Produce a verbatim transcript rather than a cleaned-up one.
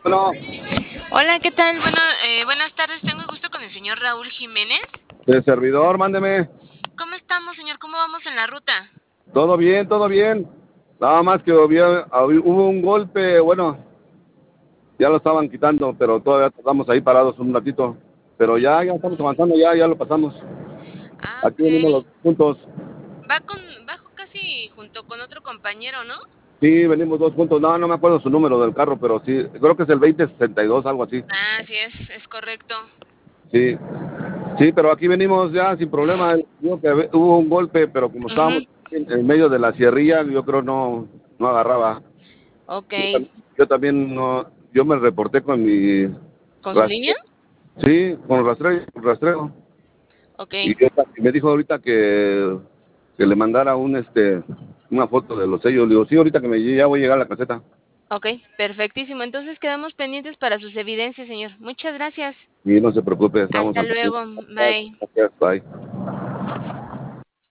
Bueno, Hola, ¿qué tal? Bueno, eh, buenas tardes. Tengo el gusto con el señor Raúl Jiménez. de servidor, mándeme. ¿Cómo estamos, señor? ¿Cómo vamos en la ruta? Todo bien, todo bien. Nada más que había, había- hubo un golpe, bueno, ya lo estaban quitando, pero todavía estamos ahí parados un ratito. Pero ya, ya estamos avanzando, ya, ya lo pasamos. Ah, Aquí ok. venimos los puntos. Va con, bajo casi junto con otro compañero, ¿no? Sí, venimos dos puntos. No, no me acuerdo su número del carro, pero sí, creo que es el veinte sesenta y dos, algo así. Ah, sí es, es correcto. Sí, sí, pero aquí venimos ya sin problema. Digo que habe- hubo un golpe, pero como estábamos Ujú. en, en medio de la sierrilla, yo creo no, no agarraba. Ok. Yo, tam- yo también no, yo me reporté con mi ¿Con su línea? rastreo, sí, con rastreo, con rastreo. Ok. Y yo ta- y me dijo ahorita que, que le mandara un este una foto de los sellos. Le digo, sí, ahorita que me llegue, ya voy a llegar a la caseta. Ok, perfectísimo. Entonces quedamos pendientes para sus evidencias, señor. Muchas gracias. Y no se preocupe, estamos Hasta al luego. pendiente. Bye. Gracias, bye.